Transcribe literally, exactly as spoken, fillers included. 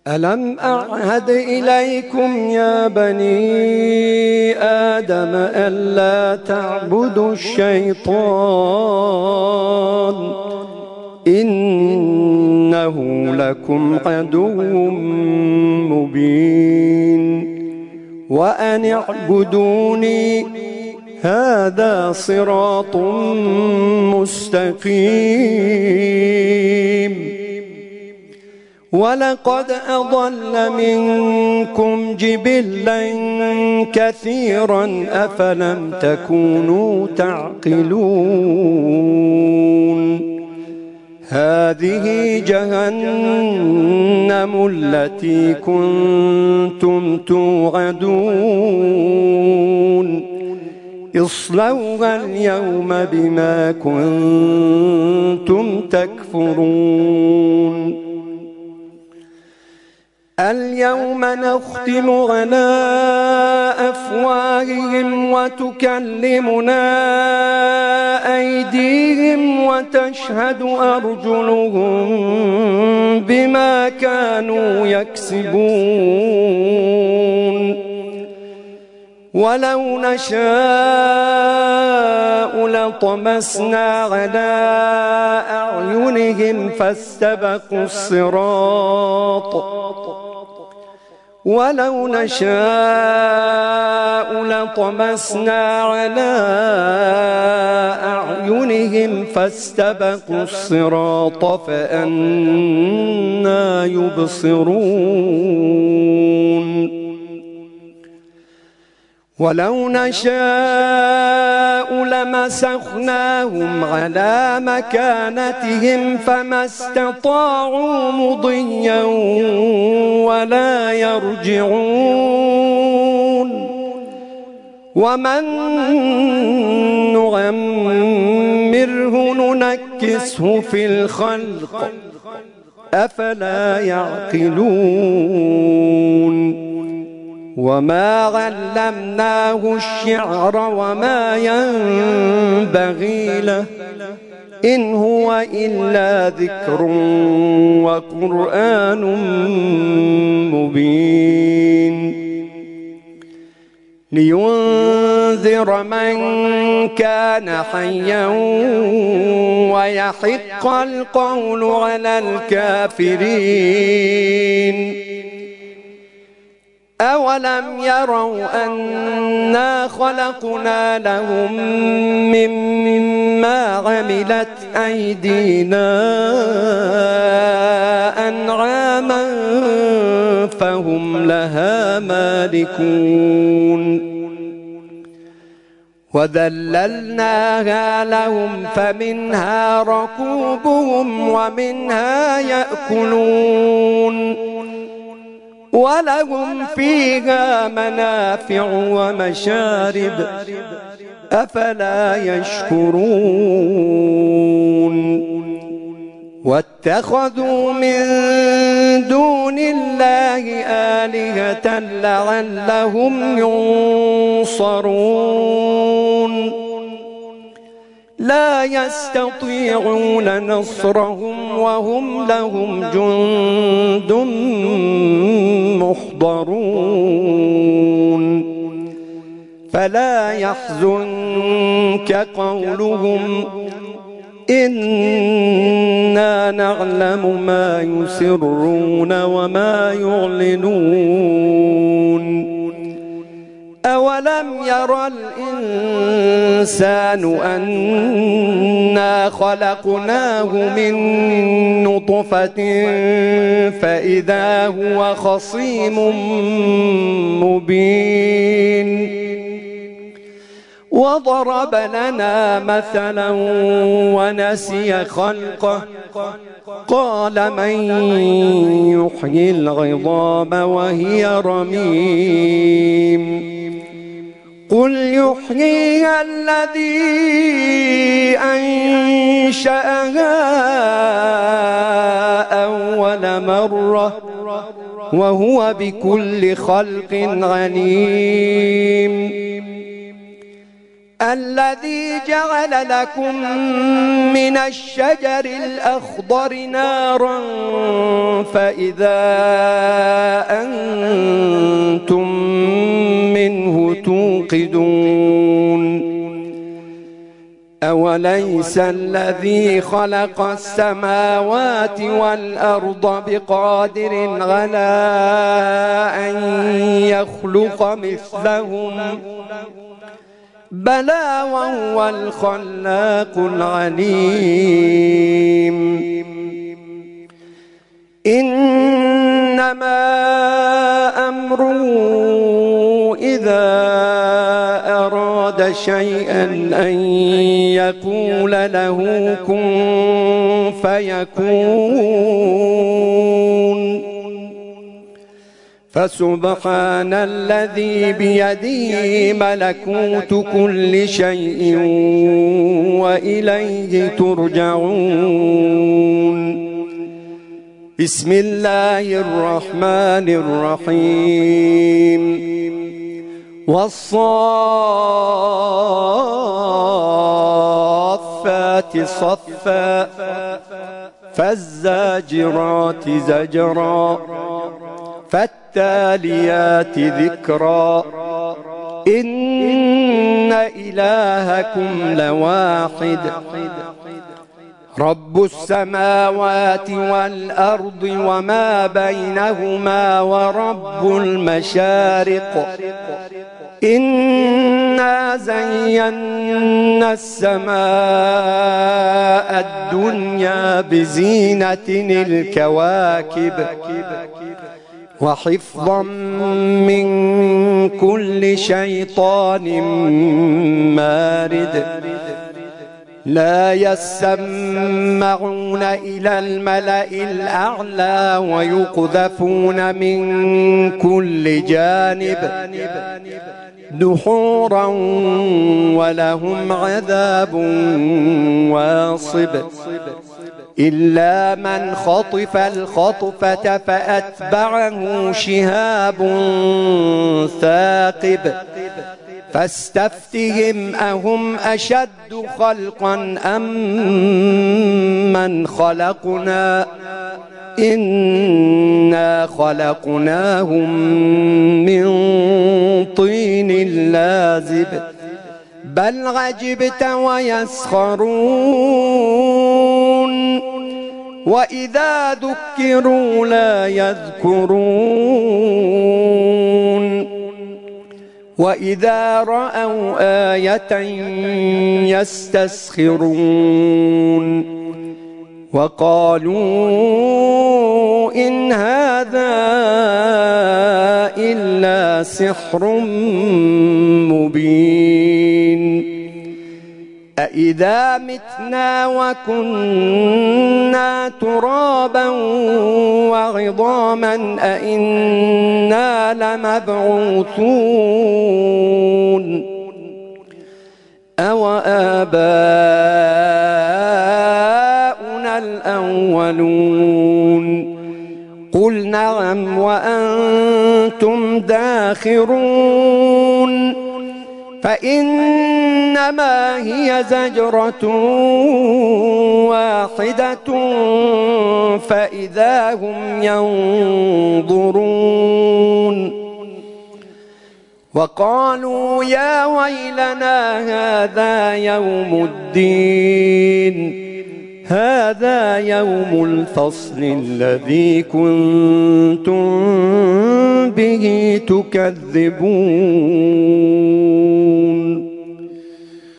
ألم أعهد إليكم يا بني آدم ألا تعبدوا الشيطان إنه لكم عدو مبين وأن اعبدوني هذا صراط مستقيم ولقد أضل منكم جبلا كثيرا أفلم تكونوا تعقلون هذه جهنم التي كنتم توعدون اصلوها اليوم بما كنتم تكفرون اليوم نختم على أفواههم وتكلمنا أيديهم وتشهد أرجلهم بما كانوا يكسبون ولو نشاء لطمسنا على أعينهم فاستبقوا الصراط ولو نشاء لطمسنا على أعينهم فاستبقوا الصراط فأنى يبصرون ولو نشاء لمسخناهم على مكانتهم فما استطاعوا مضيا ولا يرجعون ومن نعمره ننكسه في الخلق أفلا يعقلون وما علمناه الشعر وما ينبغي له إن هو إلا ذكر وقرآن مبين لينذر من كان حيا ويحق القول على الكافرين أولم يروا أنا خلقنا لهم مما عملت أيدينا أنعاما فهم لها مالكون وذللناها لهم فمنها ركوبهم ومنها يأكلون ولهم فيها منافع ومشارب أفلا يشكرون واتخذوا من دون الله آلهة لعلهم ينصرون لا يستطيعون نصرهم وهم لهم جند محضرون فلا يحزنك قولهم إنا نعلم ما يسرون وما يعلنون أولم يرى الإنسان أنا خلقناه من نطفة فإذا هو خصيم مبين وضرب لنا مثلا ونسي خلقه قال من يحيي العظام وهي رميم قل يحييها الذي أنشأها أول مرة وهو بكل خلق عليم الذي جعل لكم من الشجر الأخضر نارا فإذا أنتم منه توقدون أوليس الذي خلق السماوات والأرض بقادر على أن يخلق مثلهم بلى وهو الخلاق العليم إنما أمره إذا أراد شيئا أن يقول له كن فيكون فسبحان الذي بيده ملكوت كل شيء وإليه ترجعون بسم الله الرحمن الرحيم والصافات صفا فالزاجرات زجرا فالتاليات ذكرا إن إلهكم لواحد رب السماوات والأرض وما بينهما ورب المشارق إنا زينا السماء الدنيا بزينة الكواكب وحفظا من كل شيطان مارد لا يسمعون إلى الملأ الأعلى ويقذفون من كل جانب دحورا ولهم عذاب واصب إلا من خطف الخطفة فأتبعه شهاب ثاقب فاستفتهم أهم أشد خلقا أم من خلقنا إنا خلقناهم من طين لازب بل عجبت ويسخرون وإذا ذكروا لا يذكرون وإذا رأوا آية يستسخرون وقالوا إن هذا إلا سحر مبين أإذا متنا وكنا ترابا وعظاما أإنا لمبعوثون أو آباؤنا الأولون قل نعم وأنتم داخرون فإنما هي زجرة واحدة فإذا هم ينظرون وقالوا يا ويلنا هذا يوم الدين هذا يوم الفصل الذي كنتم به تكذبون